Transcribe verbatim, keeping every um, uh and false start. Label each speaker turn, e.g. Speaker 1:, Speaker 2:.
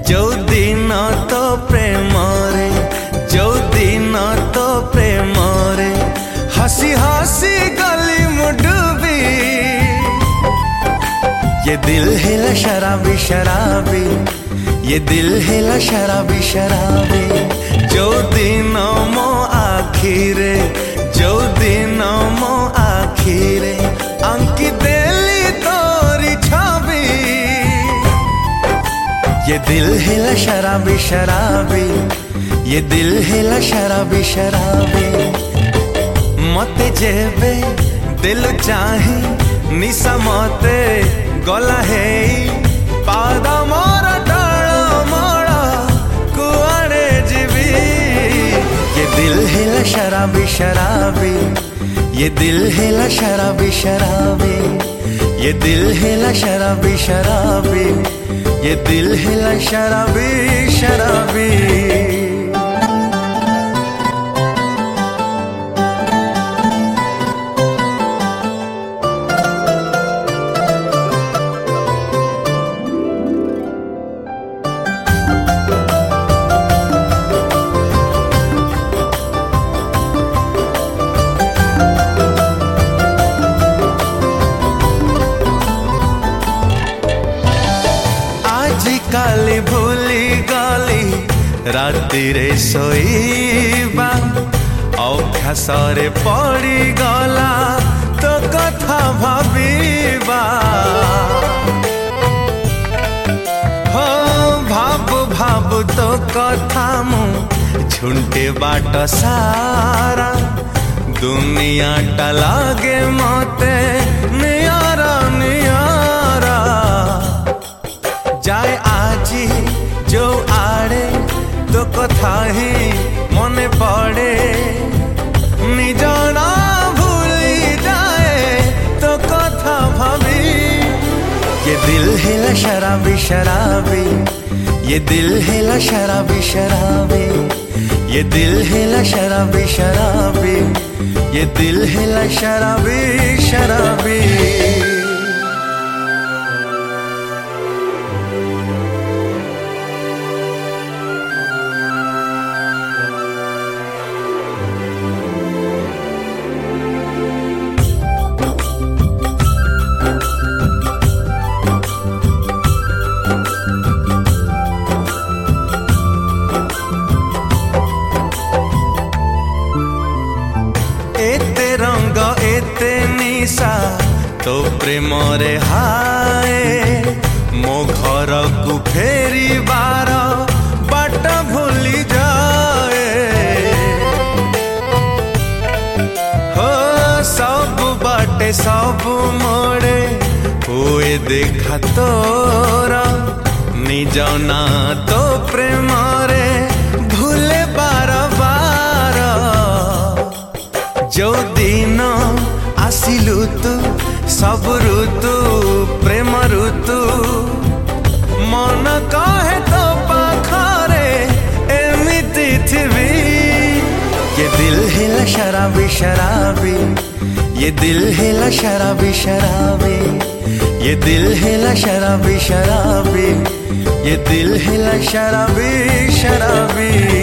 Speaker 1: जो दिन तो प्रेम रे जो दिन तो प्रेम रे हसी हसी गली मुडुबी ये दिल है शराबी शराबी ये दिल है शराबी शराबी जो दिन मो आखिरे जो दिन मो आखिरे अंकी देली तोरी छवि ये दिल है शराबी शराबी ये दिल है शराबी शराबी मते जेबे दिल चाहे निशा मते गला है पादा मोर डाल मोड़ कुआड़े जीवी ये दिल है शराबी शराबी ये दिल है शराबी शराबी ये दिल है शराबी शराबी ये दिल है शराबी शराबी। काली भूली गली राति रे सोईबा अभ्यासरे पड़ी गला तो कथा भाबीबा हो भाबु भाबु तो कथा मु झुंटे बाट सारा दुनिया टा लागे मते नियारा नियारा जाए आजी जो आड़े तो कथा ही मने पड़े निजना भूली जाए तो कथा भाभी ये दिल है शराबी शराबी ये दिल है शराबी शराबी ये दिल है शराबी शराबी ये दिल है शराबी शराबी। एते रंग एते निशा तो प्रेम रे हाय मो घर को फेरी बार बाट भूली जाए हो सब बाटे सब मोड़े हुए देखा तोरा निज ना तो प्रेम रे भूले बार बार जो दिन आसिलु तू सब ऋतु प्रेम ऋतु मन कहे तो पाखरे एमिति थिबी ये दिल है शराबी शराबी ये दिल है शराबी शराबी ये दिल है शराबी शराबी ये दिल है शराबी शराबी।